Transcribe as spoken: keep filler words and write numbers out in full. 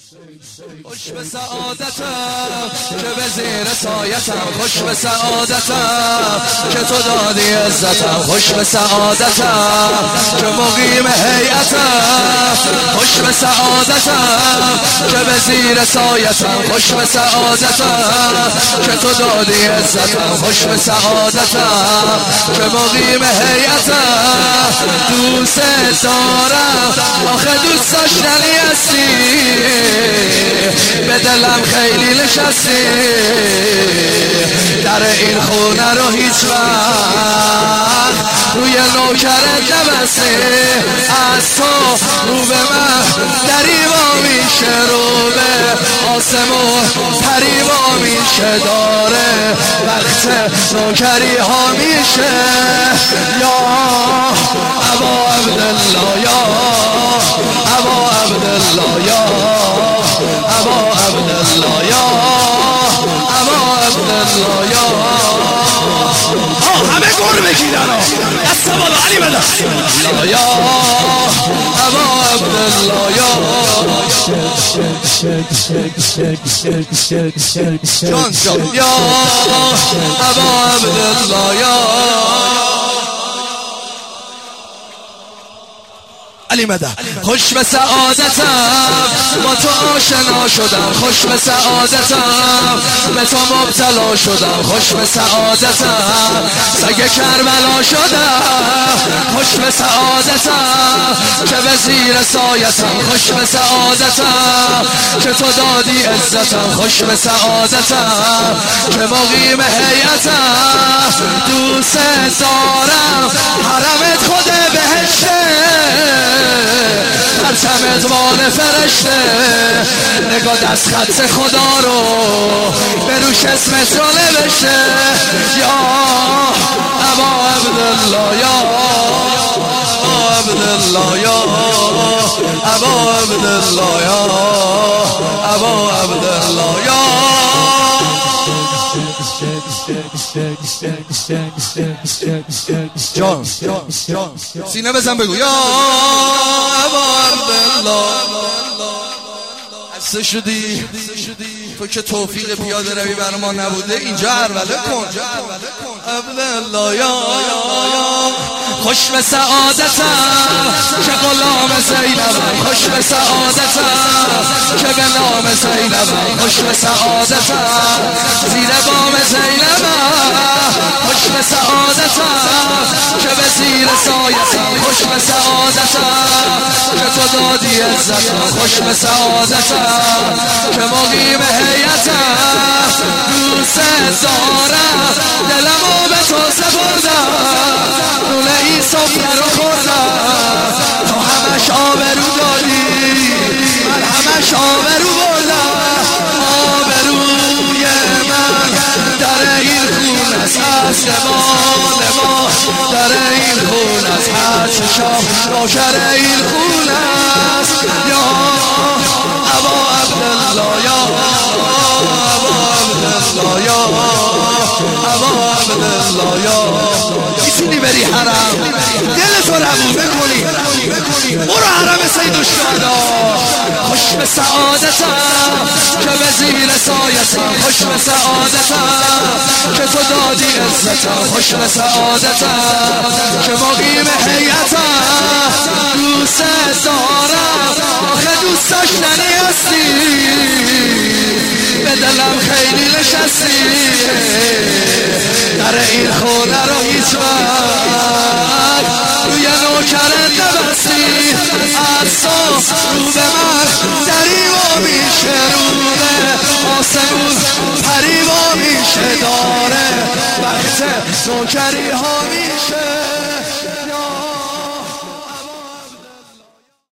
خوش به سعادتم که به زیر سایتم، خوش به سعادتم که تو دادی عزتم، خوش به سعادتم که مقیم هیئتم، خوش به سعادتم که به زیر سایتم، خوش به سعادتم که تو دادی عزتم، خوش به سعادتم که مقیم هیئتم. دوست دارم آخه دوست داشتنی هستی، به دلم خیلی نشستی، در این خونه رو هیچ وقت روی نوکرت نبستی، از تو رو به من دریوا میشه، رو به آسمون پریوا میشه، داره وقت نوکری ها میشه. یا ابا عبدالله، یا ابا عبدالله، یا ابا عبدالله، یا ابا عبدالله، یا همه گور بگیرن دست بالا علی بده، یا ابا عبدالله، یا جان جان، یا ابا عبدالله، یا علی مدد. خوش به سعادتم با تو آشنا شدم، خوش به سعادتم به تو مبتلا شدم، خوش به سعادتم سگ کربلا شدم، خوش به سعادتم که به زیر سایتم، خوش به سعادتم که تو دادی عزتم، خوش به سعادتم که مقیم هیئتم. دوست دارم حرمت خود بهشته، پرچم ادوان فرشته، نگاه دست خط خدا رو به روش اسمت رو نوشته. یا ابا عبدالله، یا ابا عبدالله، یا ابا عبدالله، یا ابا عبدالله، یا جان جان سینه بزن بگو یا ابا عبدالله. عصه شدی تو که توفیق پیاده روی بر ما نبوده، اینجا عربله کن عبدالله، یا خوش به سعادتم که غلام زینبم، خوش به سعادتم که به نام زینبم، خوش به سعادتم زیر بام زینبم، خوش به سعادتم که به زیر سایتم، خوش به سعادتم که تو دادی عزتم، خوش به سعادتم که مقیم هیئتم. دوست دارم دلمو به تو سپردم، نونه ای سفره رو خوردم، تو همش آبرو دادی من همش آبرو بردم، آبروی من در این خون است، آسمان ما در این خون است، هر چشام روشن این خون است. یا ابا عبدالله، یا ابا عبدالله، یا ابا عبدالله، یا میتونی بری حرم دل تو ربوبه کنی، برو حرم سید الشهدا. خوش به سعادتم که به زیر سایتم، خوش به سعادتم که تو دادی عزتم، خوش به سعادتم که مقیم هیئتم. دوست دارم آخه دوست داشتنی هستی، به دلم خیلی نشستی، در این خونه رو هیچ وقت روی نوکرت نبستی، از تو رو به من دریوا میشه، رو به آسمون پریوا میشه، داره وقت نوکری ها میشه.